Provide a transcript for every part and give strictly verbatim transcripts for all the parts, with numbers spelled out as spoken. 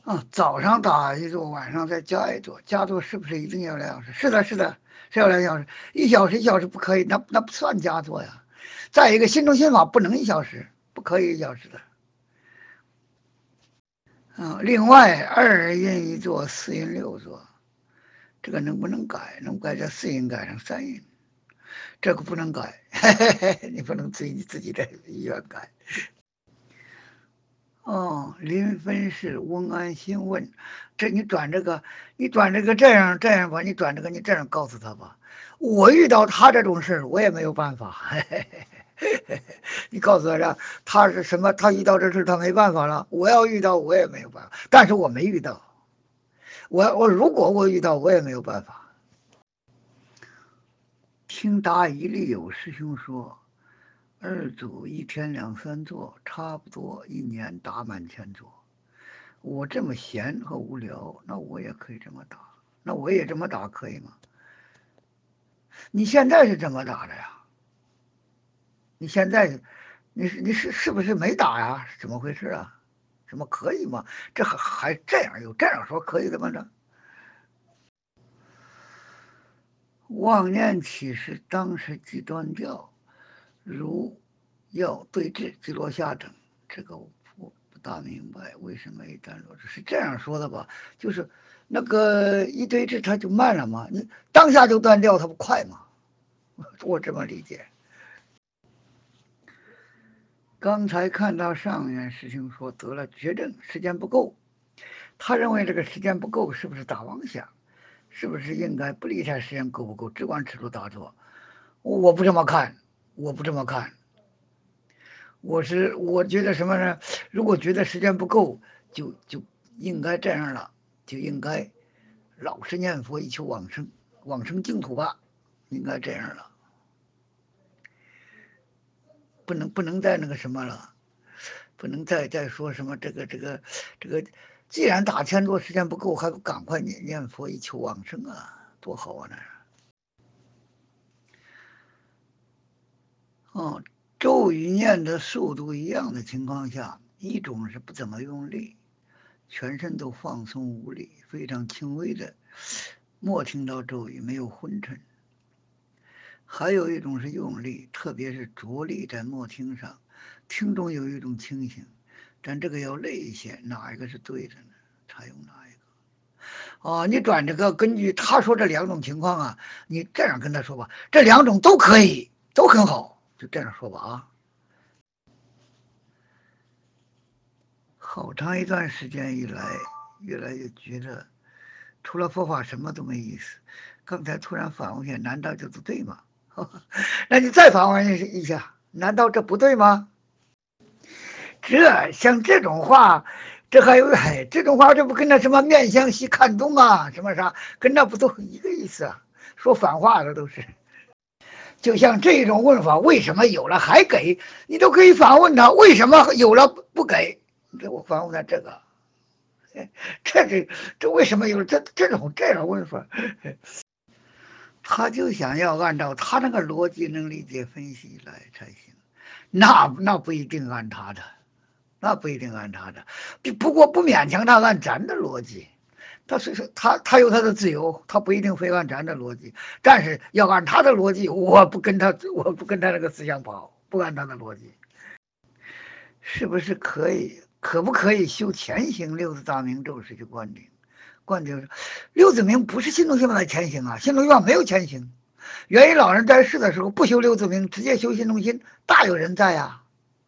啊，早上打一坐，晚上再加一坐，加坐是不是一定要两小时？是的，是的，是要两小时，一小时一小时不可以，那那不算加坐呀。再一个，心中心法不能一小时，不可以一小时的。啊，另外二阴一坐，四阴六坐，这个能不能改？能改叫四阴改成三阴，这个不能改，嘿嘿嘿，你不能随你自己的意愿改。哦，临分是问安心问，这你转这个，你转这个这样这样吧，你转这个你这样告诉他吧，我遇到他这种事我也没有办法。嘿嘿嘿嘿，你告诉他让他是什么，他遇到这事他没办法了，我要遇到我也没有办法，但是我没遇到，我我如果我遇到我也没有办法。听答一律有师兄说，二组一天两三座，差不多一年打满千座。我这么闲和无聊，那我也可以这么打，那我也这么打可以吗？你现在是怎么打的呀？你现在，你是你是是不是没打呀？怎么回事啊？怎么可以吗？这还还这样有这样说可以的吗？这妄念起时，当时即断掉，如要对峙即落下等，这个我不不大明白为什么一旦落是这样说的吧？就是那个一对峙它就慢了嘛，你当下就断掉，它不快吗？我这么理解。刚才看到上面师兄说得了绝症，时间不够，他认为这个时间不够，是不是打妄想？是不是应该不理睬时间够不够，只管吃住打坐？我不这么看，我不这么看。我是我觉得什么呢？如果觉得时间不够，就就应该这样了，就应该老实念佛以求往生，往生净土吧，应该这样了，不能不能再那个什么了，不能再再说什么这个这个这个，既然打千多时间不够，还不赶快念念佛以求往生啊，多好啊那！哦，咒语念的速度一样的情况下，一种是不怎么用力，全身都放松无力，非常轻微的，默听到咒语没有昏沉；还有一种是用力，特别是着力在默听上，听中有一种清醒，但这个要累一些，哪一个是对的呢？采用哪一个？哦，你转这个，根据他说这两种情况啊，你这样跟他说吧，这两种都可以，都很好，就这样说吧啊。好长一段时间以来，越来越觉得除了佛法什么都没意思。刚才突然反问一下，难道就不对吗？那你再反问一下，难道这不对吗？这像这种话，这还有哎，这种话这不跟那什么面相细看东啊，什么啥，跟那不都一个意思啊？说反话的都是。就像这种问法，为什么有了还给？你都可以反问他，为什么有了不给？这我反问他这个。这这这为什么有这这种这种问法？他就想要按照他那个逻辑能理解分析来才行，那那不一定按他的，那不一定按他的，不过不勉强他按咱的逻辑，他是说他他有他的自由，他不一定非按咱的逻辑，但是要按他的逻辑，我不跟他我不跟他那个思想跑，不按他的逻辑，是不是可以？可不可以修前行六字大明咒是去灌顶？灌顶六字明不是心中希望的前行啊，心中希望没有前行。元一老人在世的时候不修六字明，直接修心中心，大有人在呀、啊。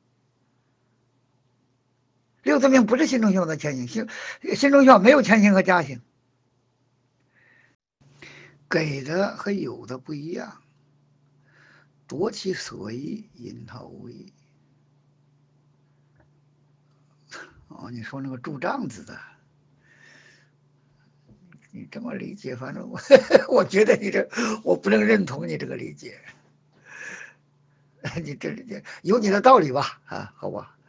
六字明不是心中希望的前行，心心中希望没有前行和加行，给的和有的不一样。夺其所依，引他无依。哦，你说那个住帐子的，你这么理解，反正我我觉得你这我不能认同你这个理解，你这理解有你的道理吧？啊，好吧。